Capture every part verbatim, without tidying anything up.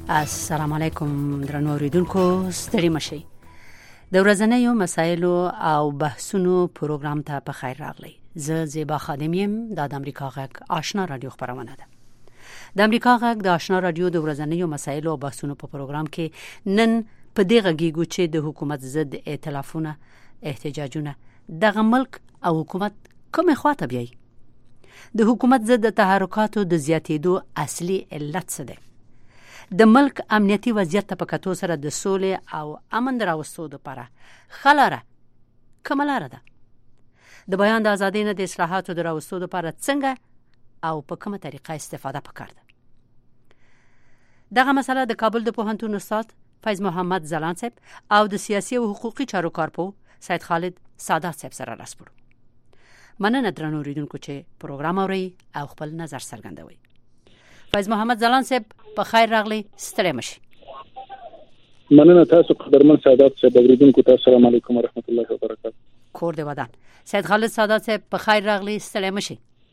السلام علیکم درنو اوریدونکو، ستړي مشئ. د ورځنیو مسایلو او بحثونو پروګرام ته په خیر راغلی. زه زیبا خادم یم. د امریکا غږ آشنا رادیو خبرونه ده. د امریکا غږ د آشنا رادیو د ورځنیو مسایلو او بحثونو په پروګرام کې نن په دې غږیږو چې د حکومت ضد ائتلافونه احتجاجونه دغه ملک او حکومت کومه خواته بیایي. د حکومت ضد تحرکاتو د زیاتېدو اصلي علت څه دی؟ د ملک امنیتي وضعیت په کتو سره د سولې او امن راوستو لپاره خلاره کومه لاره ده؟ د بیان د ازادۍ نه د اصلاحاتو د راوستو لپاره څنګه او په کومه طریقه استفاده پکار ده؟ دغه مسله د کابل د پوهنتون استاد فیض محمد زلان صاحب او د سیاسي او حقوقي چارو کارپو سید خالد سادات صاحب سره راسپړو. مننه درنو اوریدونکو چې پروګرام اورئ او خپل نظر څرګندوئ. فیض محمد زلان صاحب په خیر راغلی، ستړي مشئ. مننه تاسو قدرمن سادات صاحب، اوریدونکو تاسو السلام علیکم ورحمت الله وبرکاته. کور دی ودان. سید خالد سادات صاحب په خیر راغلی، ستړي مشئ.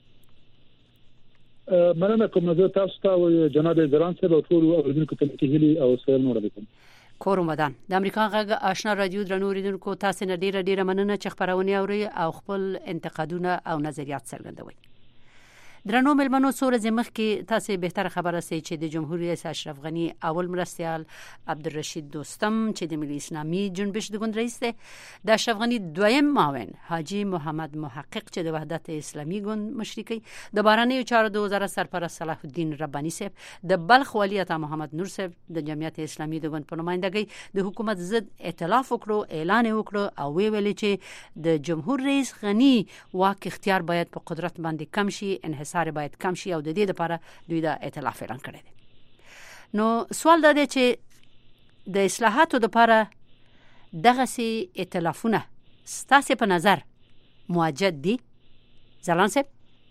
مننه کوم زه تاسو ته جناب زلان صاحب او ټول اوریدونکو ته هیلي او سلام علیکم. کور ودان. د امریکا غږ آشنا رادیو درنو اوریدونکو، تاسو نه ډیره ډیره مننه چې خبرونه اورئ او خپل انتقادونه او نظریات څرګندوئ. درنو ملمنو، څو ورځې مخکې تاسو بهتره خبره سي چې د جمهوریت رئیس اشرف غنی اول مرستیال عبدالرشید دوستم چې د ملي اسلامي جنبش د ګوند رئیس دی، د اشرف غنی دویم معاون حاجی محمد محقق چې د وحدت اسلامي ګوند مشري کوي، د بهرنیو چارو د وزارت سرپرست صلاح الدین رباني صاحب، د بلخ والی عطا محمد نور صاحب د جمعیت اسلامي د ګوند په نمائندګۍ د حکومت ضد ائتلاف وکړو، اعلان وکړو او وی ویل چې د جمهور رئیس غنی واک اختیار باید په قدرت باندې کم شي، انحصار باید کم شي او د دې لپاره دوی د ائتلاف اعلان کړی دی. نو سوال دا دی چې د اصلاحاتو لپاره دغه سي ائتلافونه ستاسو په نظر موجد دي؟ زلان صاحب.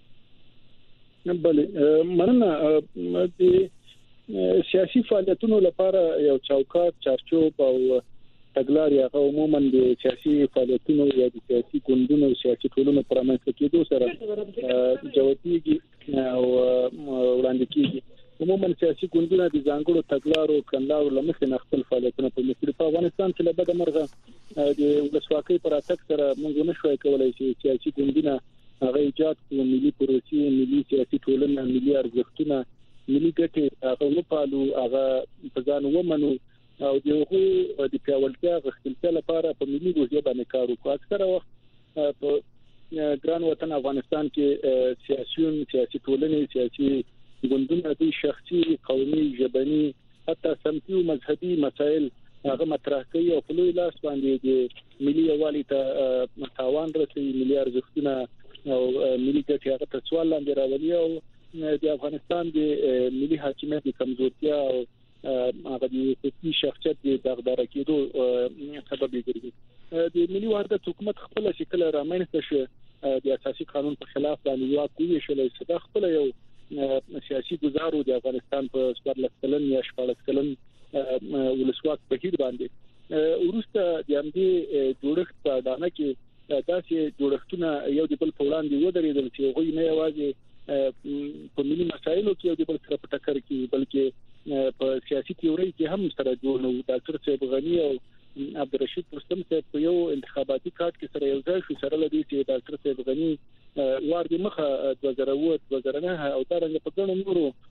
بله، مننه. د سیاسي فعالیتونو لپاره یو چوکاټ، چارچوب او تګلارې هغه عموما د سیاسي فعالیتونو یا د سیاسي ګوندونو او سیاسي ټولنو پر منځ کېدو سره جوړیږي او وړاندې کېږي. عموما سیاسي ګوندونه د ځانګړو تګلارو کړنلارو له مخې نه خپل فعالیتونه په مثل په افغانستان کې له بده مرغه د ولسواکۍ پر اتک سره موږ نه شوای کولای چې سیاسي ګوندونه هغه ایجاد کړو، ملي پروسې، ملي سیاسي ټولنه، ملي ارزښتونه، ملي ګټې هغه وپالو، هغه په ځان ومنو او دغه د پیاوړتیا غوښتنې لپاره په ملي روحیه باندې کار وکړو. اکثره وخت په ګران وطن افغانستان کې سیاسيون، سیاسي ټولنې، سیاسي ګوندونه د شخصي، قومي، ژبني، حتی سمتي او مذهبي مسایل هغه مطرح کوي او په لوی لاس باندې د ملي یووالي ته تاوان رسوي، ملي ارزښتونه او ملي ګټې هغه ته سوال لاندې راولي او د افغانستان د ملي حاکمیت د کمزورتیا او هغه د سیاسي شخصیت د دغدغه کېدو سبب ګرځي. د ملي وحدت حکومت خپل شکل رامنځته شو د اساسي قانون په خلاف باندې یو کوي شلې صدا خپل یو سیاسي گزارو د افغانستان په څوارلس کلن یا شپږ کلن ولسواک بهیر باندې ورسته د همدې جوړښت په اډانه کې داسې جوړښتونه یو د بل په وړاندې ودرېدل چې هغوی نه یوازې په ملي مسایلو کې یو د بل سره په ټکر کې بلکې په سیاسي تیوري کې هم سره جوړ نه وو. ډاکټر صاحب غنی او عبدالرشید دوستم صاحب په یو انتخاباتي کارت کې سره یو ځای شو، سره لدی چې ډاکټر صاحب غنی وار د مخه دوه زره اووه دوه زره نهه او دارنګ په ګڼو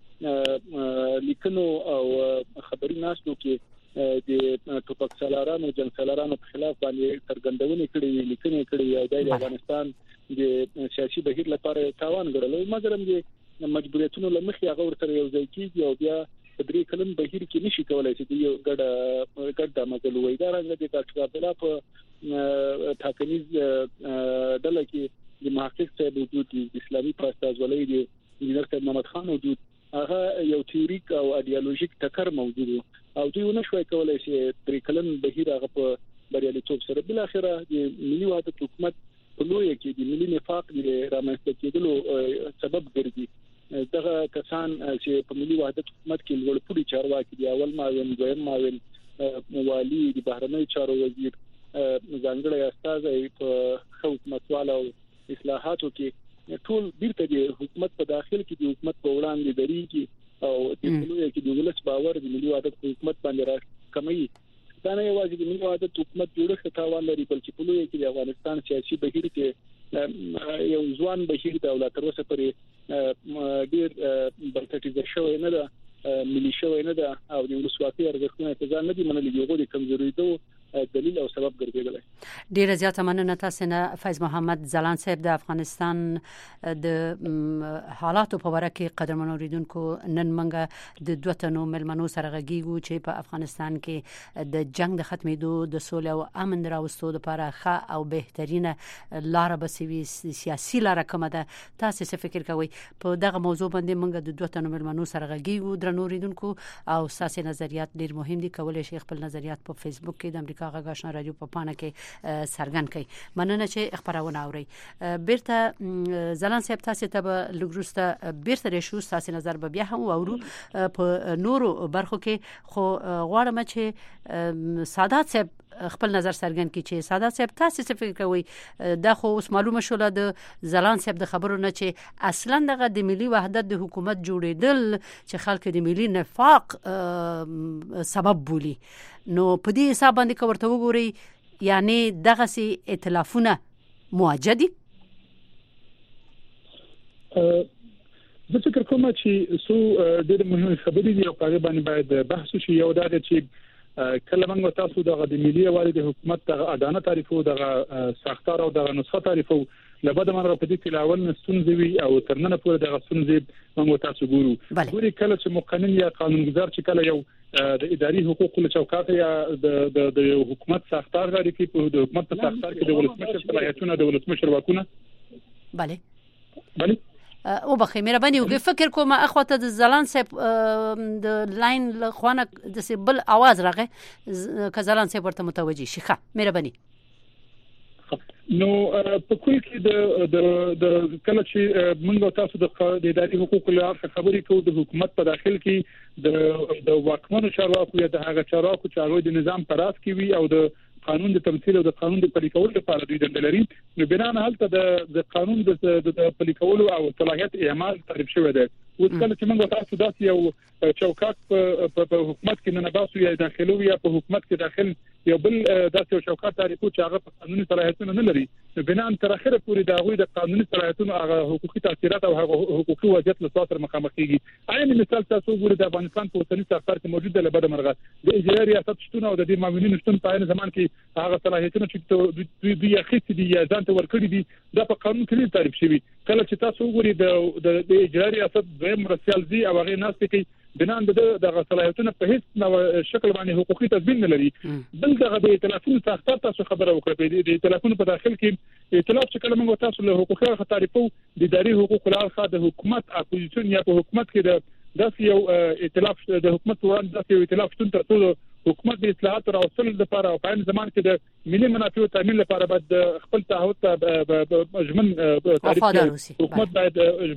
نورو لیکنو او خبري ناشتو کې د ټوپک سالارانو، جنگ سالارانو په خلاف باندې څرګندونې کړې، لیکنې کړې او د افغانستان د سیاسي بهیر لپاره تاوان غړل. مګر هم مجبوریتونو لمخې هغه ورته یو ځای کېږي او بیا په درې کلن بهیر کې نشي کولای چې یو ګډه ګډه مزل وای. دا رنګ د ډاکټر عبدالله په ټاکنیز ډله کې د محقق صاحب وجود، د اسلامي پاستازولۍ د انجینر صاحب محمد خان وجود، هغه یو تیوریک او ایډیالوژیک ټکر موجود او دوی نه شوي کولای چې درې کلن بهیر هغه په بریالیتوب سره بل اخره د ملي وحدت حکومت په لوی کې د ملي نفاق رامنځته کېدلو سبب ګرځي. دغه کسان چې په ملي وحدت حکومت کې لوړ پوړي چارواکي دي، اول معاون، دویم معاون، والی، د بهرنیو چارو وزیر، ځانګړی استازی په حکومتوالو اصلاحاتو کې ټول بیرته د حکومت په داخل کې د حکومت په وړاندې دریږي او د ټولو کې د ولس باور د ملي وحدت حکومت باندې را کموي. دا نه یوازې د ملي وحدت حکومت جوړښت تاوان لري بلکې په لوی کې د افغانستان سیاسي بهیر کې یو ځوان بهیر د دولت تر اوسه پورې ډیر بنسټیزه شوی نه ده، ملي شوی نه ده او د ولسواکۍ ارزښتونه په ځان نه دي منلي، یو د کمزورېدو دلیل او سبب ګرځیدلی. ډیره زیاته مننه تاسو نه فیض محمد ځلاند صاحب د افغانستان د حالاتو په اړه کې قدرمن اوریدونکو نن منګه د دوه تنو ملمنو سره غږیږو چې په افغانستان کې د جنگ د ختمېدو د سولې او امن راوستو لپاره ښه او بهترینه لار به سوي سیاسي لار کومه ده. تاسو څه فکر کوئ په دغه موضوع باندې؟ منګه د دوه تنو ملمنو سره غږیږو درنو اوریدونکو او ساسي نظریات ډیر مهم دي. کولای شئ خپل نظریات په فیسبوک کې د امریکا غږ آشنا رادیو په پاڼه کې څرګند کړئ. مننه چې خبرونه اورئ. بیرته ځلاند صاحب تاسو ته به لګروسته بیرته راشو، تاسو نظر به بیا هم اورو په نورو برخو کې، خو غواړم چې سادات صاحب خپل نظر څرګند کړي چې سادات صاحب تاسو څه فکر کوئ؟ دا خو اوس معلومه شوله د ځلاند صاحب د خبرو نه چې اصلا دغه د ملي وحدت د حکومت جوړېدل چې خلک د ملي نفاق سبب بولي، نو په دې حساب باندې که ورته وګورئ یعنی دغسې ائتلافونه موجه دي. زه فکر کوم چې څو ډېرې مهمې خبرې دي او په هغې باندې باید بحث وشي. یو دا دی چې کله موږ تاسو دغه د ملي یووالي د حکومت دغه اډانه تعریفو، دغه ساختار او دغه نسخه تعریفو، لبد من را په دې کې لاول نستونزې وي او تر نن پورې دغه ستونزې موږ تاسو ګورو. ګوري کله چې مقنن یا قانونګذار چې کله یو د اداري حقوقو له چوکاټه یا د د حکومت ساختار لري کې په د حکومت په ساختار کې د ولسمشر صلاحیتونه د ولسمشر واکونه bale bale او بخې مهرباني وکړئ. فکر کوم اخوته د ځلاند صاحب د لاین له خوانه د بل आवाज راغی که ځلاند صاحب ورته متوجي شي. ښه مهرباني. نو په کل کې د د د کله چې موږ تاسو د اداري حقوقو لپاره خبرې کوو د حکومت په داخل کې د د واکمنو چارواکو یا د هغه چارواکو چې هغه د نظام پر اساس کې وي او د قانون د تمثيل او د قانون د پلي کولو لپاره دوی دنده لري، نو بنا نه هلته د د قانون د د پلي کولو او صلاحیت اعمال تعریف شوی دی. اوس کله چې موږ تاسو داسې یو چوکاټ په حکومت کې نه باسو یا داخلو یا په حکومت کې داخل یو بل داسې یو چوکاټ تعریفو چې هغه په قانوني صلاحیتونه نه لري، نو بنا تر اخره پورې د هغوی د قانوني صلاحیتونو هغه حقوقي تاثیرات او هغه حقوقي وضعیت له سره مخامخ کیږي. عین مثال تاسو ګورئ د افغانستان په اوسني ساختار کې موجود دی لبد مرغه د اجرایي ریاست شتون او د دې معاونینو شتون په عین زمان کې هغه صلاحیتونه چې دوی دوی اخیستي دي یا ځان ته ورکړي دي دا په قانون کې تعریف شوی. کله چې تاسو وګورئ د د اجرایي ریاست دویم مرسل دي او هغه ناس کې بنان د دغه صلاحیتونه په هیڅ نو شکل باندې حقوقي تضمین نه لري. بل دغه د ائتلافونو ساختار تاسو خبره وکړه د ائتلافونو په داخل کې ائتلاف چې کله موږ تاسو له حقوقي تعریفو د اداري حقوقو لپاره د حکومت اپوزیشن یا په حکومت کې د داسې یو ائتلاف د حکومت وړاندې داسې یو ائتلاف شتون ترڅو حکومت د اصلاحات راوستل لپاره او په زمان کې د ملي منافعو تامین لپاره باید خپل تعهد ته ژمن تعریف حکومت باید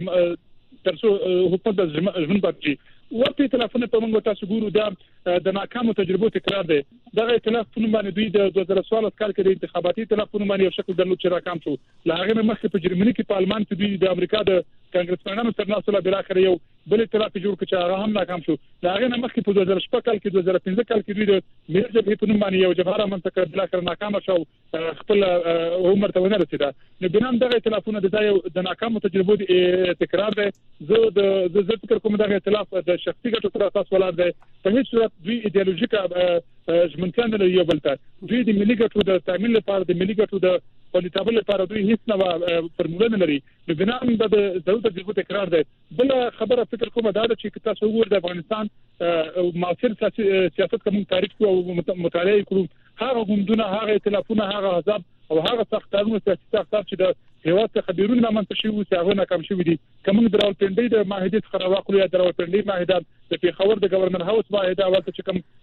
ترڅو حکومت د ژمن پاتې ورته ائتلافونه په موږ تاسو ګورو دا د ناکامو تجربو تکرار دی. دغه ائتلاف په نوم باندې دوی د دوه زره څوارلس کال کې د انتخاباتي ائتلاف په نوم باندې یو شکل درلود چې راکام شو. له هغه مخکې په جرمني کې په آلمان کې دوی د امریکا د کانګرسمنانو سره ناسوله بل اخر یو بل ائتلاف جوړ کړ چې هغه هم ناکام شو. له هغه مخکې په دوه زره شپږ کال کې دوه زره پنځه کال کې دوی د ملي جبهې په نوم باندې یو جبهه منځ کړه بل اخر ناکام شو، خپل عمر ته ونه رسیدا. نو بنام دغه ائتلافونه د ځای د ناکامو تجربو تکرار دی. زه د زه فکر کوم دغه ائتلاف د شخصي ګټو تر اساس ولاړ دی. په هیڅ صورت دوی ایدئولوژیکه ژمنتیا نه لري. بل ته دوی د ملي ګټو د تامین لپاره د ملي ګټو د پالیټابل لپاره دوی هیڅ نه فرموله نه لري. نو بنا د ضرورت تجربه تکرار دی. بل خبره فکر کوم دا چې تاسو وګورئ د افغانستان معاصر سیاست کوم تعریف او مطالعه کړو، هغه ګوندونه هغه ائتلافونه هغه حزب او هغه ساختارونه سیاسي ساختار چې د هیواد څخه بیرون رامنځته شوي چې هغه ناکام شوي دي. کوم د راولپنډۍ د معاهدې څخه راوخلو یا د راولپنډۍ معاهده د پیښور د گورنر هاوس معاهده ولته چې کوم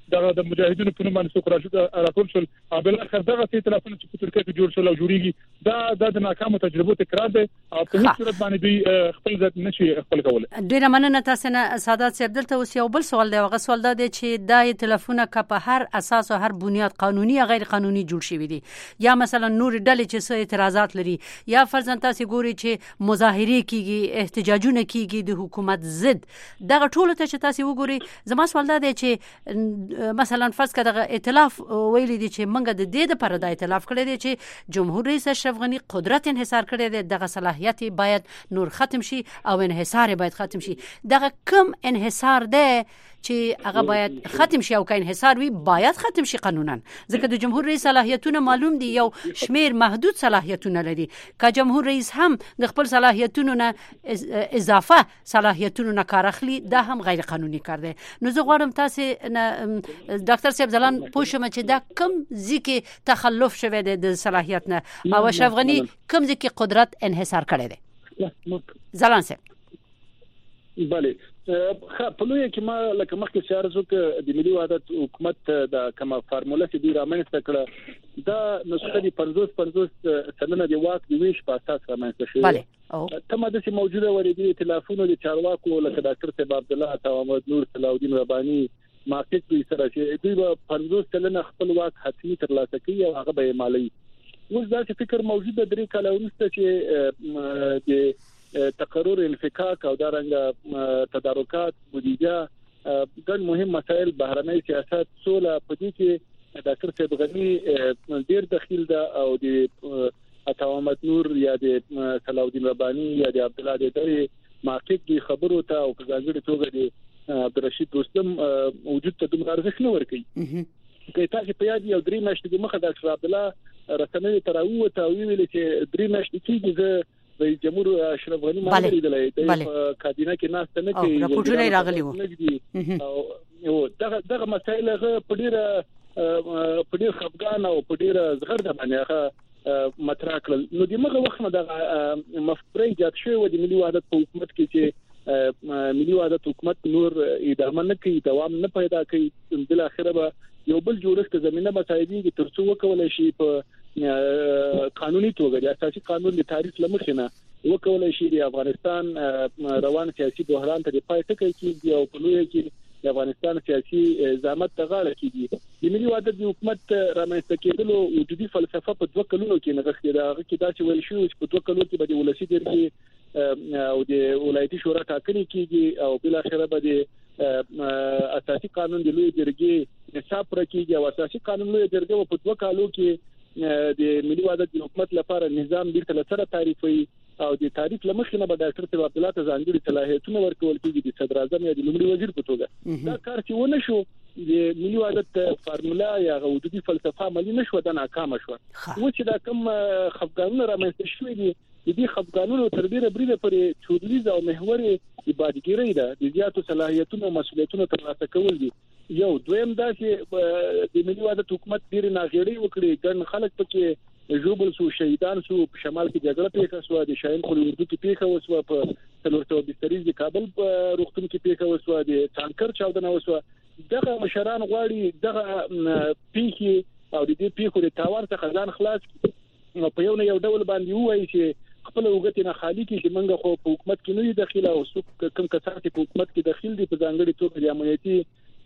دغه د مجاهدینو په نوم باندې څوک راټول شول او بل اخر دغه څه ائتلافونه چې په ترکیه کې جوړ شول او جوړیږي دا د ناکامو تجربو تکرار دی او په هیڅ صورت باندې دوی خپل ځات نشي خپل کولای. ډیره مننه تاسو نه سعادت صاحب. دلته اوس یو بل سوال دی، هغه سوال دا دی چې دا ائتلافونه که په هر اساس او هر بنیاد قانوني یا غیر قانوني جوړ شوي دي یا مثلا نور ډلې چې څه اعتراضات لري یا فرضاً تاسو ګوري چې مظاهره کیږي احتجاجونه کیږي د حکومت ضد، دغه ټول ته چې تاسو وګوري زما سوال دا دی چې مثلا فرض کړه دغه ائتلاف ویل دي چې منګه د دې لپاره د ائتلاف کړی دی چې جمهور رئیس اشرف غنی قدرت انحصار کړی دی، دغه صلاحیت باید نور ختم شي او انحصار باید ختم شي. دغه کم انحصار دی چې هغه باید ختم شي او که انحصار وي باید ختم شي قانونا، ځکه د جمهور رئیس صلاحیتونه معلوم دي یو شمیر محدود صلاحیتونه لري. که جمهور رئیس هم د خپل صلاحیتونو نه اضافه صلاحیتونو نه کار اخلي دا هم غیر قانوني کار دی. نو زه غواړم تاسو ډاکټر صاحب ځلان پوه شم چې دا کوم ځکه تخلف شوی دی د صلاحیت نه او اشرف غنی کوم ځکه قدرت انحصار کړی دی. ځلان صاحب بله په لوی کې ما لکه مخکې شارزو کې د ملي وحدت حکومت د کومه فارموله چې دوی رامنځته کړه دا نسخه د پنځوس پنځوس سلنه د واک د ویش په اساس رامنځته شوې. بله تمه د چې موجوده وریدي ائتلافونو د چارواکو لکه ډاکټر صاحب عبد الله او محمد نور صلاح رباني مارکیټ دوی سره چې دوی په پنځوس سلنه خپل واک حتمی ترلاسه کوي او هغه به مالي. اوس دا چې فکر موجوده درې کاله وروسته چې د تقرر انفکاک او دارنګ تدارکات بودیجه ګڼ مهم مسائل بهرنۍ سیاست سوله په دې کې ډاکټر صاحب غنی ډیر دخیل ده او د عطا محمد نور یا د صلاح الدین رباني یا د عبد الله دری مارکیټ دی خبرو ته او په ځانګړي توګه د عبدالرشید دوستم وجود ته دومره ارزښت نه ورکوي. که تاسو په یاد یو درې میاشتې مخه ډاکټر عبد الله رسنۍ تراوه ته ویل چې درې میاشتې کېږي زه رئیس جمهور اشرف غنی ما لیدلای د کابینه کې ناست نه کوي راپورټونه راغلي وو او دغه دغه مسایل هغه په ډیره په ډیره خفګان او په ډیره زغرده باندې هغه مطرح کړل. نو د مغه وخت نه د مفکورې ایجاد شوی د ملي وحدت په حکومت کې چې ملي وحدت حکومت نور ادامه نه کوي دوام نه پیدا کوي بل اخره به یو بل جوړښت زمينه مساعدي کې ترڅو وکول شي په قانوني توګه د اساسي قانون د تعریف لمخې نه وکول شي د افغانستان روان سیاسي بحران ته د پای ټکی کېږي او په لوی کې د افغانستان سیاسي زعامت ته غاړه کېږي. د ملي وحدت حکومت رامنځته کېدلو وجودي فلسفه په دوه کلونو کې نغښتې ده. هغه کې دا چې ویل شو چې په دوه کلونو کې به د ولسی جرګې او د ولایتي شورا ټاکنې کېږي او بل اخره به د اساسي قانون د لوی جرګې نصاب پر کېږي او اساسي قانون لوی جرګې په دوه کالو کې د ملي وحدت حکومت لپاره نظام بیرته لسره تعریفي او د تعریف لمخې نه به ډاکټر صاحب عبد الله ته ځانګړي صلاحیتونه ورکول کېږي د صدر اعظم یا د لومړي وزیر په توګه. دا کار چې ونه شو د ملي وحدت فارموله یا وجودي فلسفه عملي نشو د ناکام شو. و چې دا کوم خفګانونه رامنځته شوي دي د دې خفګانونو تر ډیره بریده پرې چودلیز او محور عبادتګری ده د زیاتو صلاحیتونو او مسولیتونو ترلاسه کول دي. یو دویم دا چې د ملي وحدت حکومت ډیر ناغېړي وکړي ګڼ خلک پکې جوبل سو شهیدان سو په شمال کې جګړه پیښه شو د شاهین خوري اردو کې پیښه وسو په څلورتو بستریز د کابل په روغتون کې پیښه وسو د څانکر چاودنه وسو. دغه مشران غواړي دغه پیښه او د دې پیښو د تاوان څخه ځان خلاص په یو نه یو ډول باندې وایي چې خپل وګړي نه خالی کې چې منګه خو په حکومت کې نه دي داخله او څوک کم کسان چې په حکومت کې داخل دي په ځانګړي توګه د امنیتي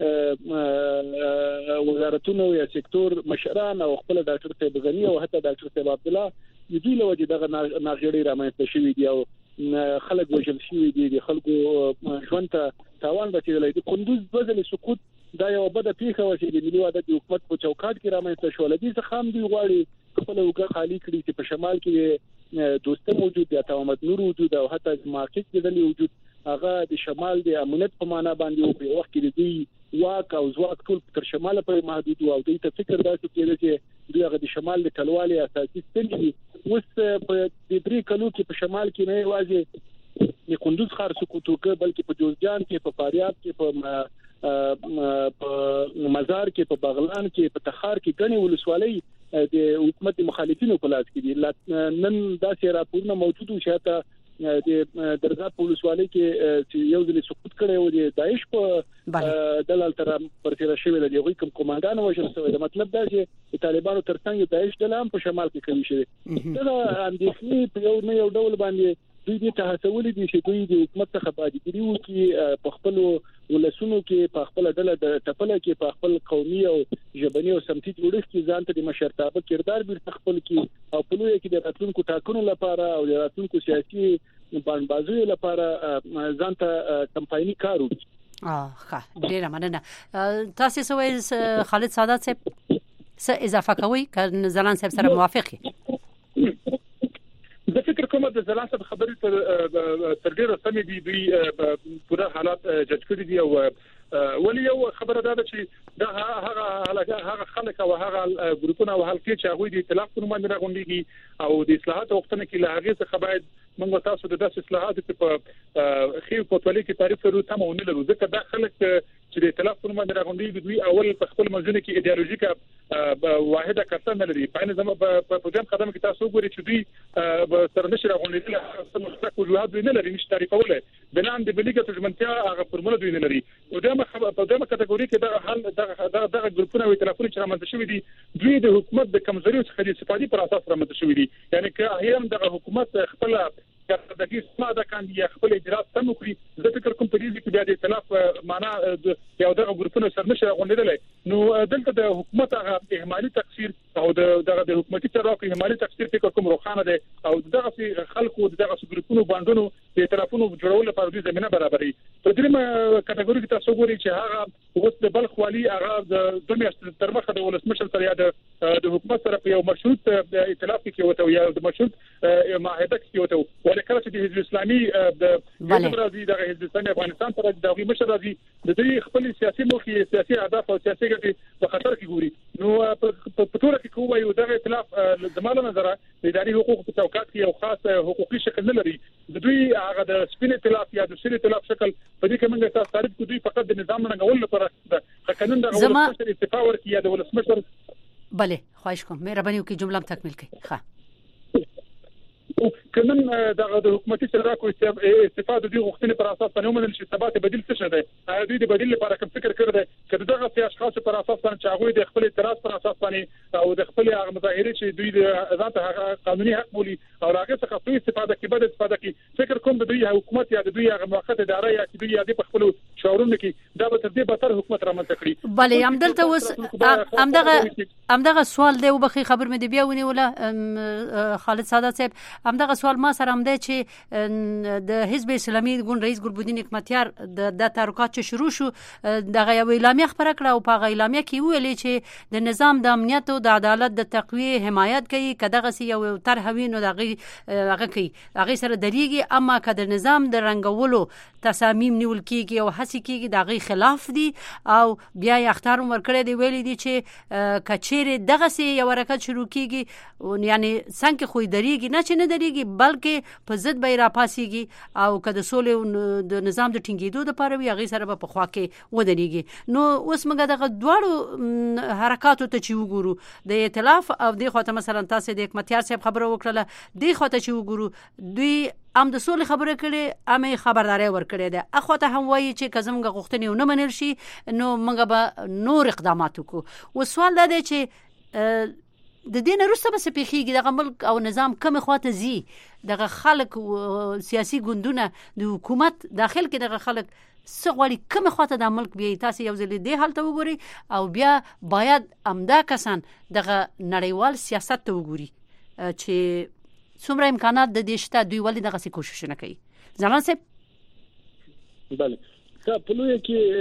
وزارتونو یا سکتور مشران او خپل ډاکټر صاحب غنی او حتی ډاکټر صاحب عبد الله د دوی له وجې دغه ناغېړي رامنځته شوې دي او خلک وژل شوي دي د خلکو ژوند ته تاوان رسېدلی دی. کندوز بزل سقوط دا یو بده پیښه و چې د ملي وحدت حکومت په چوکاټ کې رامنځته شو. لدې څخه هم دوی غواړي خپل وګړي خالی کړي چې په شمال کې دوستم موجود دی، عطا محمد نور موجود او حتی مارکیټ کې د وجود هغه د شمال د امنیت په معنا باندې په وخت کې دی واک او ځواک ټول تر شماله پورې محدود او دوی ته فکر داسې کېږي چې دوی هغه د شمال د کلوالي اساسي ستنې دي. اوس په دې درې کلو کې په شمال کې نه یوازې د کندوز ښار سقوط وکړ بلکې په جوزجان کې په فاریاب کې په په مزار کې په بغلان کې په تخار کې غني ولسوالۍ د حکومت مخالفینو په لاس کې دي. نن دا سي راپورونه موجود شته د درزا پولیسوالۍ کې یو ځل سقوط کړي او د داعش په دلال تر پر تیر شوی د یوې کوم کمانډان وژل شوی د مطلب دا چې طالبانو ترڅنګ داعش دلته هم په شمال کې کوي شي دا اندېښنې په یو نه یو ډول باندې دوی دې ته هڅولې دي چې دوی د حکومت څخه پاتې وکړي په خپل ولسونو کې په خپل ډله د ټپله کې په خپل قومي او ژبني او سمتي جوړښت کې ځان ته د مشرتابه کردار بیرته خپل کې او په لوی کې د راتلونکو ټاکنو لپاره او د راتلونکو سیاسي باندبازۍ لپاره ځان ته کمپایني کار وکړي. اه ښه ډیره مننه. تاسو سوي خالد سادات صاحب څه اضافه کوي که زلان صاحب سره موافق یې؟ د فکر کوم د زلان صاحب خبرې تر تر ډیره سمې دي دوی پوره حالات جج کړی دي او ولی یو خبره ده چې دا هغه هغه خلک او هغه ګروپونه او حلقې چې هغه د ائتلاف په نوم باندې راغونډيږي او د اصلاحات وختونه کې له هغه څخه باید موږ تاسو د داسې اصلاحاتو په خیر کوتولې کې تعریف لرو تم او نه لرو ځکه دا خلک چې د ائتلاف په نوم باندې راغونډيږي دوی اول په خپل منځونه کې ایدئولوژیکه واحده کړه نه لري په نظام په پروګرام قدم کې تاسو ګورئ چې دوی سره نشي راغونډېدل څه مستقل وجوهات دوی نه لري نشي تعریفوله بنان د بلیګه ترجمنتیا هغه فرموله دوی نه لري او دا په دغه کټګوري کې دا حل دغه دغه ګروپونه او ائتلافونه چې رامنځته شوي دي دوی د حکومت د کمزوري څخه د استفادې پر اساس رامنځته شوي دي یعنی که احیانا دغه حکومت خپل د دې سماده کاندي خپل اجرات سم کړی زه فکر کوم په دې کې بیا د ائتلاف معنا یو دغه ګروپونه سره نشي غونډېدل نو دلته د حکومت هغه اهمالي تقصیر او دغه د حکومتي چارواکو اهمالي تقصیر فکر کوم روخانه ده او دغه خلکو دغه ګروپونو باندونو د ائتلافونو جوړول لپاره د زمينه برابرې په دې کټګوري کې تاسو ګورئ چې هغه اوس د بلخ والی هغه د دمه تر مخه د ولسمشر سره یا د حکومت سره په یو مشروط ائتلاف کې وته یا د مشروط معاهده کې وته ولکه چې د حزب اسلامي د راځي د حزب اسلامي افغانستان پر د مشر راځي د دې خپل سیاسي موخې سیاسي اهداف او سیاسي ګټې په خطر کې ګوري نو په ټول کې کومه یو دغه ائتلاف زماله نظر د اداري حقوقو په توقعات کې یو خاص حقوقي شکل نه لري د دوی هغه د سپین ائتلاف یا د سری ائتلاف شکل په دې کې موږ تاسو تعریف کوو دوی فقط د نظام رنګول لپاره د قانون د ولسمشر استعفا ورکړي یا د ولسمشر بله خواهش کوم مهرباني وکړئ جمله تکمیل کړئ. ښه کنن دغه د حکومتي چارواکو استفاده د دې غوښتنې پر اساس باندې ومنل شي ثبات بدیل څه ده دوی د بدیل لپاره کوم فکر کړی دی چې دغه سي اشخاص پر اساس باندې چې هغه د خپل اعتراض پر اساس باندې او د خپل هغه مظاهره چې دوی د ذات هغه قانوني حق بولي او هغه څخه څه استفاده کوي بد استفاده کوي فکر کوم د دوی حکومت یا د دوی هغه موقت اداره یا چې دوی د خپل شاورونو کې دا به تر دې بهتر حکومت رامنځته کړي. بله هم دلته اوس همدغه همدغه سوال دی وبخي خبر مې دی بیا ونیوله خالد سادات صاحب همدغه سوال ما سره هم دی چې د حزب اسلامي ګوند رئیس ګلبدین حکمتیار د تحرکات چې شروع شو دغه یو اعلامیه خبره کړه او په اعلامیه کې ویلي چې د نظام د امنیت او د عدالت د تقویه حمایت کوي کداغه سی یو طرح وینو دغه هغه کوي هغه سره درېږي اما که د نظام د رنګولو تصامیم نیول کیږي او هڅې کیږي دغه خلاف دي او بیا یې اختار ورکړی دی ویلي دي چې کچېره دغه سی یو حرکت شروع کیږي یعنی څنګه خو درېږي نه چې نه درېږي بلکې په ضد به را پاسيږي او که د سولې د نظام د ټینګېدو لپاره وي هغه سره په خوا کې ودرېږي نو اوس موږ دغه دواړو حرکاتو ته چې وګورو د ائتلاف او د خاطر مثلا تاسو د حکمتیار صاحب خبره وکړه د خاطر چې وګورو دوی ام د سولې خبره کړي امه خبرداري ورکړي ده اخوته هم وایي چې کزمغه غوښتنې نه منل شي نو موږ به نور اقدامات وکړو و سوال دا دی چې د دې نه وروسته به څه پیښیږي دغه ملک او نظام کومه خواته ځي دغه خلک سیاسي ګوندونه د حکومت داخل کې دغه خلک څه غواړي کومه خواته د ملک بیا تاسو یو ځل دې حالت وګوري او بیا باید امدا کسان دغه نړیوال سیاست ته وګوري چې څومره امکانات د دې شته دوی ولې دغه څه کوشش نه کوي. ځلان صاحب بله که په لوی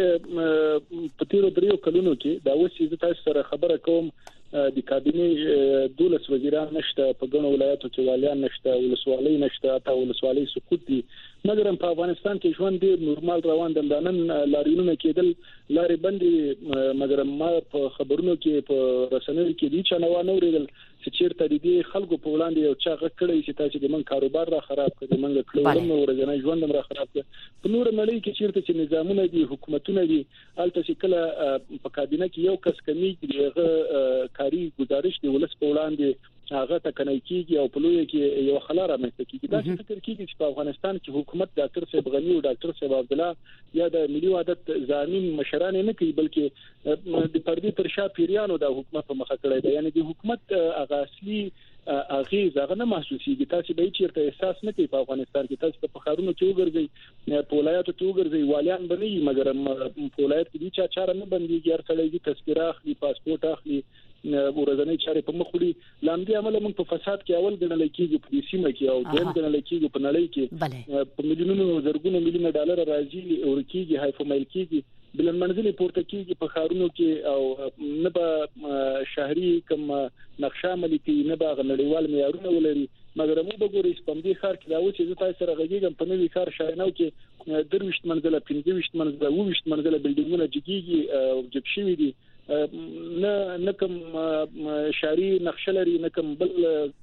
کې په تیرو دریو کلونو کې دا اوس چې تاسو سره خبره کوم د کابینې دولس وزیران نشته په ګڼو ولایتو کې والیان نشته ولسوالۍ نشته تا ولسوالۍ سقوط دي مګر په افغانستان کې ژوند ډیر نورمال روان دي نن لاریونونه کېدل لارې بندي مګر ما په خبرونو کې په رسنیو کې دي چې نو نو ورېدل چې چیرته دي خلکو په وړاندې یو چا غکړی چې تاسو د من کاروبار را خراب کړي منګه کړو ورځنی ژوند را خراب کړي په نور ملي کې چیرته چې نظامونه دي حکومتونه دي الته چې کله په کابینه کې یو کس کمی دغه کاری گزارش دی ولس په وړاندې هغه تکنای کیږي او په لوی کې یو خلاره رامنځته کیږي دا چې فکر کیږي چې په افغانستان کې حکومت ډاکټر صاحب غنی او ډاکټر صاحب عبد الله یا د ملي وحدت ضامن مشران نه کوي بلکې د پردي تر شا پیریانو د حکومت په مخه کړی دی یعنی د حکومت هغه اصلي اغه زغه نه محسوسيږي تاسو به چیرته احساس نه کوي په افغانستان کې تاسو په خارونو کې وګرځي په ولایتو کې وګرځي والیان بنئ مګر په ولایت کې چې چاره نه بنديږي هر څلې دي تذکره اخلي پاسپورت اخلي ورځنی چارې په مخ وړي لاندې عمل موږ په فساد کې اول ګڼل کېږي په دې سیمه کې او دیم ګڼل کېږي په نړۍ کې په میلیونونو زرګونو میلیونه ډالر راځي او کېږي هاي فمایل کېږي بلن منځلي پورته کېږي په خارونو کې او نه به شهري کوم نقشه عملي کوي نه به غنړیوال معیارونه ولري مګر موږ به ګورئ په دې ښار کې دا و چې تاسو سره غږیږم په نوې ښار شایناو کې درويشت منځله پنځه منځله وويشت منځله بلډینګونه جګیږي او جګ شوي دي نه نه کوم شاري نقشه لري نه کوم بل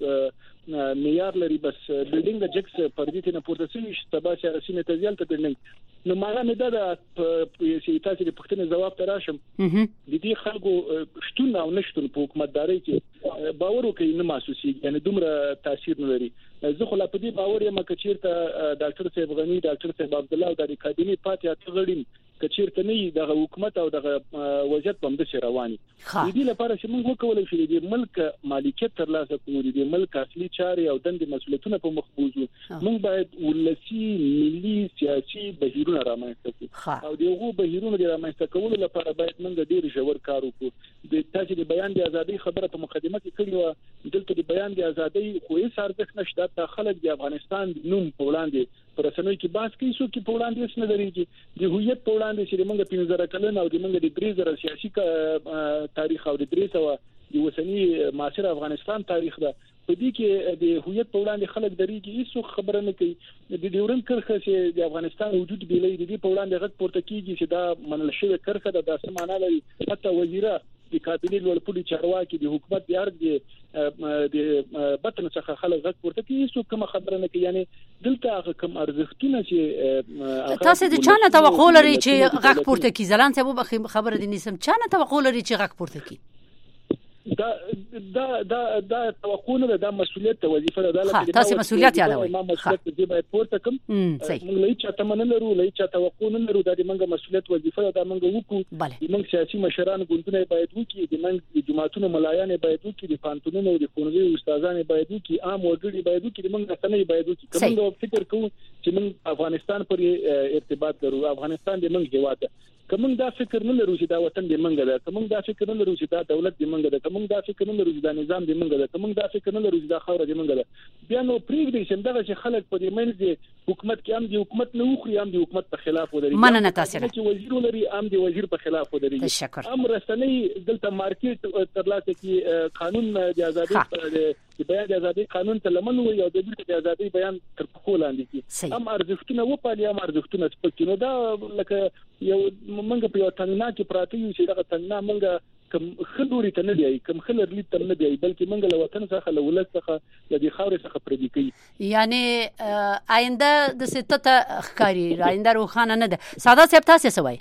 معیار لري بس بلډینګ د جکس پردې نه پورته شي تبا چې رسمي تزیل ته بلډینګ نو معنا مې دا د چې تاسو د پښتنې جواب تراشم د دې خلکو شتون او نشټون په حکومتداري کې باور وکړي نه محسوسي یعنی دومره تاثیر نه لري زه خو لا په دې باور یم چې چیرته ډاکټر صاحب غنی ډاکټر صاحب عبد الله د اکاډمي پاتې اتغړین کچیرته نه د حکومت او د وضعیت په مده رواني دې لپاره چې موږ وکولای شو د ملک مالکیت ترلاسه کړو د ملک اصلي چارې او دندې مسؤلیتونه په مخ بوزو موږ باید ولسی ملي سیاسي بهیرونه رامنځته کړو او دغه بهیرونه د رامنځته کولو لپاره باید موږ ډیر ژور کار وکړو د تاسو د بیان د ازادي خبره په مقدمه کې کړې و دلته د بیان د ازادي خو یې ارزښت نشته د خلک د افغانستان نوم په وړاندې پر رسنوي کې باس کوي څو کې په وړاندې وسنه درېږي د هویت په وړاندې چې موږ په نظر کلن او د موږ د درې زره سیاسي تاریخ او د درې سو د وسنی معاصر افغانستان تاریخ ده په دې کې د هویت په وړاندې خلک درېږي هیڅ خبره نه کوي د ډیورن کرخه چې د افغانستان وجود بیلې د دې په وړاندې غږ پورته کیږي چې دا منل شوی کرخه د داسې معنا لري حتی وزیره د کابینې لوړپوړي چارواکي د حکومت د ارګ د بطن څخه خلک غږ پورته کوي هیڅ کوم خبره نه کوي یعنی دلته کوم ارزښتونه چې تاسو د چانه توقع لري چې غږ پورته کوي ځلان ته خبره دي نسم چانه توقع لري چې غږ پورته کوي دا دا دا دا توقع نه ده مسؤلیت ته وظیفه ده دا تاسو مسؤلیت یادوي ما مسؤلیت دې باید پورته کوم موږ لای چې تمنه لرو لای چې توقع نه لرو دا د موږ مسؤلیت وظیفه ده موږ وکړو د موږ سیاسي مشران ګوندونه باید وکړي د موږ د جماعتونو ملایان باید وکړي د پانتونونو د ښوونځي استادان باید وکړي عام وګړي باید وکړي د موږ رسنۍ باید وکړي کوم فکر کوو چې موږ افغانستان پر ارتباط لرو افغانستان د موږ هیواد ده کوم دا فکر نه لرو چې دا وطن دی منګه ده کوم دا فکر نه لرو چې دا دولت دی منګه ده کوم دا فکر نه لرو چې دا نظام دی منګه ده کوم دا فکر نه لرو چې دا خاور دی منګه ده بیا نو پریږدي چې دغه چې خلک په دې منځ حکومت کې هم دی حکومت نه وخري هم دی حکومت په خلاف ودري مننه تاسو چې وزیر لري هم دی وزیر په خلاف ودري هم رسنۍ دلته مارکیټ ترلاسه کی قانون د ازادي د بیان د ازادي قانون ته لمن وي او د دې د ازادي بیان تر پخو لاندې کی هم ارزښتونه و پالي هم ارزښتونه سپکینو دا لکه یو منګه په یو تنګنا کې پراته یو چې دغه تنګنا منګه کوم خلوري ته نه دی کوم خلر لیت ته نه دی بلکې منګه له وطن څخه له ولادت څخه د دې خاورې څخه پردي کوي یعنی آینده د ستته ښکاری آینده روخانه نه ده ساده صاحب تاسو سوای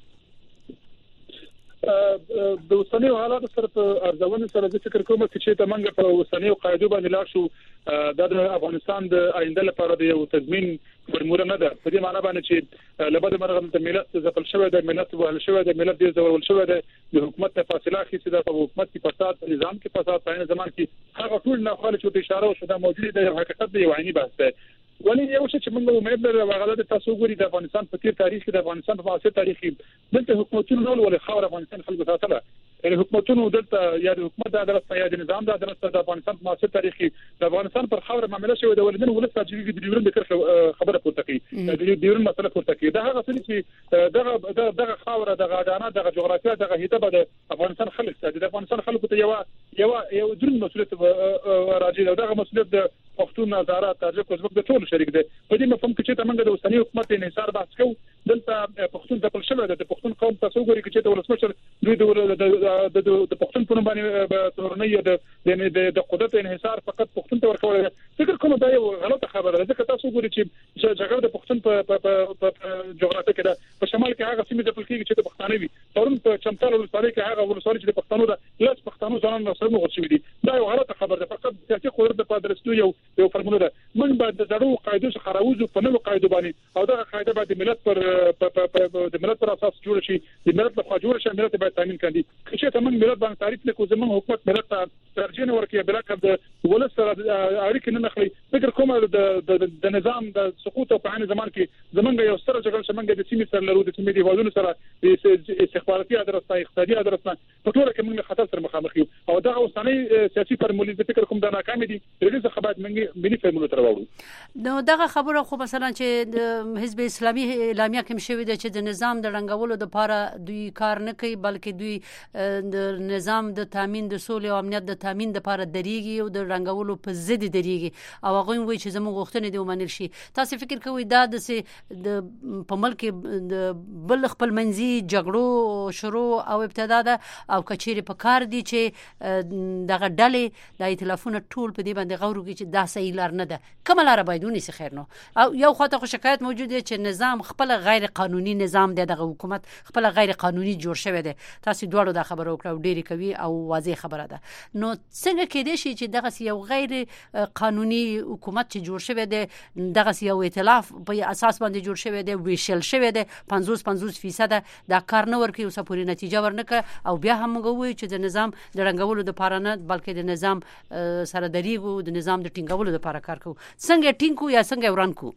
د وسنیو حالات سره په ارزونه سره د فکر کوم چې ته منګه په وسنیو قاعده باندې لا شو د افغانستان د آینده لپاره د یو تضمین فرموله نه ده په دې معنی باندې چې لبد مرغم ته ملت ځپل شوی د ملت وهل شوی د ملت د زول شوی د حکومت ته فاصله اخیستې ده په حکومت کې فساد په نظام کې فساد په عین زمان کې هغه ټول نه خالص او اشاره او شته موجوده د حقیقت دی یو عیني بحث ده ولې یو څه چې موږ امید لرو هغه د تاسو ګوري د افغانستان په تیر تاریخ کې د افغانستان په معاصر تاریخ کې دلته حکومتونو ډول ولې خاور افغانستان خلکو ساتله یعنی حکومتونو دلته یا د حکومت د عدالت یا د نظام د عدالت د افغانستان په معاصر تاریخ کې د افغانستان پر خاور معاملې شوی د ولدن ولس چې د ډیورن د کرښه خبره پورته کوي د ډیورن مسله پورته کوي دا هغه څه چې دغه دغه خاور دغه اډانه دغه جغرافیه دغه هیته د افغانستان خلک د افغانستان خلکو ته یو یو یو درن مسؤلیت راځي دا دغه مسؤلیت د پښتون نظارت تاجک ازبک د ټول شریک دي په دې مفهوم کې چې تمنګ د اوسنی حکومت انحصار بحث کوي دلته پښتون د پښتون د پښتون قوم تاسو ګوري چې د ولسمشر دوی د د پښتون په نوم باندې تورنۍ د د قدرت انحصار فقط پښتون ته ورکول فکر کوم دا یو غلطه خبره ده ځکه تاسو ګوري چې جګړه د پښتون په جغرافیه کې ده په شمال کې هغه سیمې د پلکې چې د پښتانه وي پرون په چمتال ولسوالۍ کې هغه ولسوالۍ چې د پښتنو د لاس پښتنو ځانونه سره مغول شوی دي دا یو غلطه خبره ده فقط سیاسي قدرت په درستو یو یو فرموله ده موږ باید د زړو قاعده څخه راوځو په نوو قاعده باندې او دا قاعده باید د ملت پر د ملت پر اساس جوړ شي د ملت لخوا جوړ شي ملت باید تامین کړي چې ته موږ ملت باندې تعریف نکوو زموږ حکومت ملت ته ترجیح ورکړي بل کړه د ولس سره اړیکې نه نخلي فکر کوم د د نظام د سقوط په عین زمان کې زمونږ یو ستر جګړه شمنګ د سیمې سره لرو د سیمې د وادونو سره د استخباراتي ادرسه اقتصادي ادرسه په ټول کې موږ خطر سره مخامخ یو او دا اوسنۍ سیاسي فرمولې د فکر کوم د ناکامې دي د دې څخه بعد موږ ملي فرمولې تر وړو نو دغه خبره خو مثلا چې د حزب اسلامي اعلامیه کوم شوی د چې د نظام د رنګولو لپاره دوی کار نه کوي بلکې دوی د نظام د تامین د سولې او امنیت د تامین لپاره دریږي او د رنګولو په ضد دریږي او هغه وایي چې زموږ غوښتنې دی ومنل شي تاسو فکر کوئ دا د په ملک د بل خپل منځي جګړو شروع او ابتدا ده او کچېره په کار دي چې دغه ډلې د ائتلافونو ټول په دې باندې غوړو کې چې دا صحیح لار نه ده کومه لار باید ونیسي خیر نو او یو خاطر خو شکایت موجود دی چې نظام خپل غیر قانوني نظام دی دغه حکومت خپل غیر قانوني جوړ شوی دی تاسو دواړو دا خبره وکړه ډېری کوي او واضح خبره ده نو څنګه کېدای شي چې دغه یو غیر قانوني حکومت چې جوړ شوی دی دغه یو ائتلاف په اساس باندې جوړ شوی دی ویشل شوی دی پنځوس پنځوس فیصد دا کار نه ورکوي او سپوري نتیجه ورنکه او بیا هم موږ چې د نظام د رنګولو د لپاره نه بلکې د نظام سره دریغو د نظام د ټینګولو لپاره کار کوو څنګه ټینګو یا څنګه ورانکو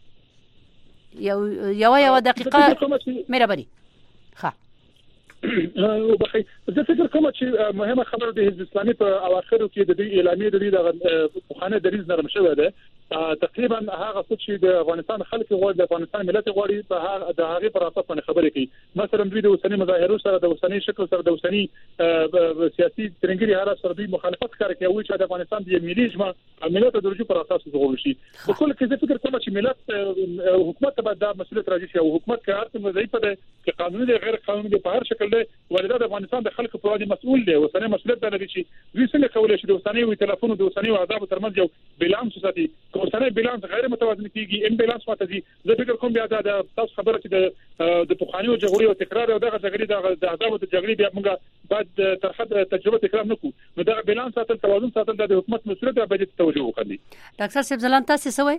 یو یو یو دقیقه مهرباني ښه او بخي زه فکر کوم چې مهمه خبره د حزب اسلامي په اواخرو کې د دې اعلامیه د دې د خانه دریز نرم شوی ده تقریبا هغه څه چې د افغانستان خلک غواړي د افغانستان ملت غواړي په هغه د هغه پر اساس باندې خبرې کوي مثلا دوی د اوسنۍ مظاهرو سره د اوسنۍ شکل سره د اوسنۍ سیاسي ترنګري حالات سره دوی مخالفت کوي چې د افغانستان د ملي اجماع ملت د درجه پر اساس غوړي شي په کل کې زه فکر کوم چې ملت حکومت ته د مسؤلیت راځي چې حکومت کار ته ضعیف ده چې قانوني دی غیر قانوني دی په هر شکل دی ولدا د افغانستان د خلکو په وړاندې مسؤل دی اوسنۍ مسؤلیت لري چې دوی څنګه کولای شي د اوسنۍ ائتلافونو د اوسنۍ عذاب ترمنځ یو بیلانس وساتي اوسنۍ بیلانس غیر متوازن کیږي ام بیلانس ماتږي زه فکر کوم بیا دا تاسو خبره چې د د پخوانیو جګړو او تکرار او دغه جګړې د عذاب او د جګړې بیا موږ بعد تر حد تجربه تکرار نکو نو دا بیلانس ساتل توازن ساتل د حکومت مسؤلیت دی باید توجه وکړي ډاکټر صاحب زلان تاسو سوي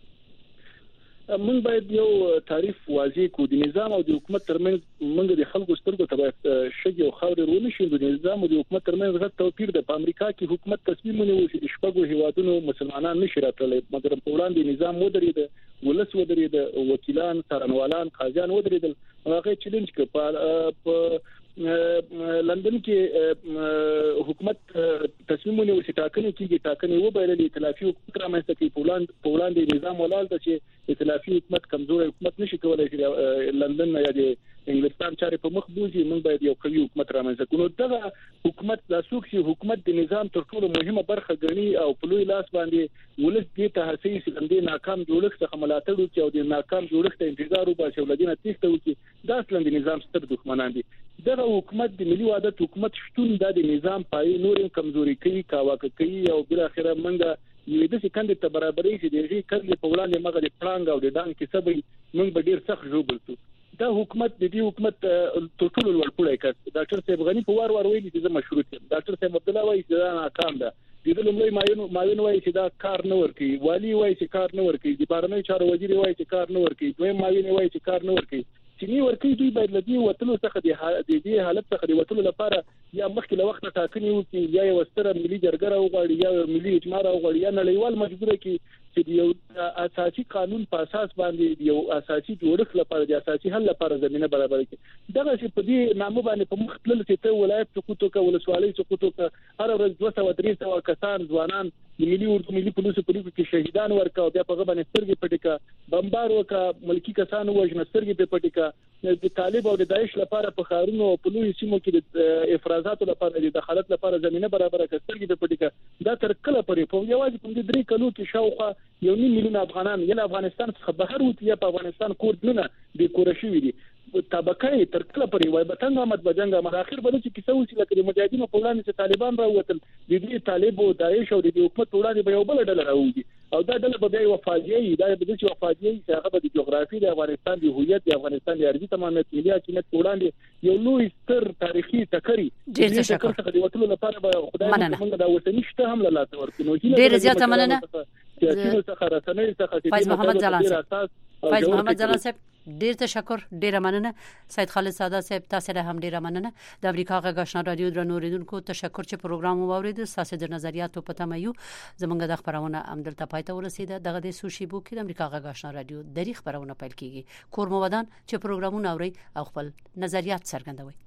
من باید یو تعریف واضح کو د نظام او د حکومت ترمنځ موږ د خلکو سترګو ته شګي او خاورې رونه شي د نظام او د حکومت ترمنځ غټ توپیر د امریکا کې حکومت تصمیم ونیو چې د شپږو هیوادونو مسلمانان نشي راتللی مګر په وړاندې نظام ودرېد ولس ودرېد وکیلان څارنوالان قاضیان ودرېدل هغه چیلنج کړ په لندن کې حکومت تصمیم ونیو چې ټاکنې کیږي ټاکنې وبایللې ائتلافي حکومت رامنځته کوي په وړاندې نظام ولال د چې ائتلافي حکومت کمزوري حکومت نشي کولای چې لندن یا د انګلستان چارې په مخ بوزي موږ باید یو قوي حکومت رامنځته کړو دغه حکومت د سوق چې حکومت د نظام تر ټولو مهمه برخه ګڼي او په لوی لاس باندې ولس دې ته هڅې چې د ناکام جوړښت څخه ملاتړ وکړي او د ناکام جوړښت ته انتظار وباسي او لدینه تېښته وکړي دا اصلا د نظام ستر دښمنان دي دغه حکومت د ملي وحدت حکومت شتون د نظام پای نور کمزوري کوي کاواکه کوي او بل اخره منګه یوه د سکند ته برابرې چې دغه کله په وړاندې مغه د پلانګ او د دان کې سبي موږ به ډیر سخت جوړ شو دا حکومت د دې حکومت ټول ټول ورپړای کړ ډاکټر صاحب غنی په وار وار ویلي چې مشروط یم ډاکټر صاحب عبد الله وایي چې دا ناکام ده د لومړی ماینو ماینو وایي چې دا کار نه ورکي والی وایي چې کار نه ورکي د بهرنی چارو وزیر وایي چې کار نه ورکي دوی ماینو وایي چې کار نه ورکي چې نی ورکي دوی باید لدی وټلو څخه د دې حالت څخه د وټلو لپاره یا مخکې له وخت ټاکنې وکړي یا یو ستر ملي جرګه راوغړي یا ملي اجماع راوغړي یا نړیوال مجبوره کې چې یو اساسي قانون په اساس باندې یو اساسي جوړښت لپاره د اساسي حل لپاره زمينه برابر کړي دغه چې په دې نامه باندې په مخ تلل چې ته ولایت سقوطو کا ولسوالۍ سقوطو کا هر ورځ دوه سوه درې سوه کسان ځوانان د ملي اردو ملي پولیسو پولیسو کې شهیدان ورکا او بیا په غو باندې سترګې پټکا بمبار وکا ملکی کسان وژن سترګې په پټکا د طالب او د داعش لپاره په خارونو او په لوی سیمو کې د افرازات لپاره د دخالت لپاره زمينه برابر کړي سترګې په پټکا دا تر کله پرې په یوازې په دې درې کلو کې شاوخوا یو نیم میلیون افغانان یا افغانستان څخه بهر وتی یا په افغانستان کوردونه د کورشي دي طبقه تر کله پرې وای بتنګ احمد بجنګ ما اخر بده چې کیسه وسی لکه د مجاهدینو په وړاندې چې طالبان راووتل د دې طالب او داعش او د حکومت په وړاندې به یو بل ډله راوږي او دا د بیا وفادي دا د دې وفادي چې هغه د جغرافي د افغانستان د هویت د افغانستان د ارضي تمامیت ملي حاکمیت وړاندې یو لوی ستر تاریخي ټکري ډیر تشکر د وټلو لپاره به خدای موږ دا وطني شته هم لا ورکو ډیر زیاته مننه سیاسي څخه رسنۍ څخه فیض محمد ځلان فیض محمد ځلان صاحب ډیر تشکر ډیر مننه سید خالد ساده صاحب تاسو ته هم ډیر مننه د امریکا غږ آشنا رادیو درنو ریدونکو تشکر چې پروګرام واورید تاسو د نظریاتو په تمه یو زمونږ د خبرونه عمدلته پاتې ورسیده دغه د سوشي بو کې د امریکا غږ آشنا رادیو د خبرونه پیل کیږي کور مو ودان چې پروګرامونه اوري او خپل نظریات څرګندوي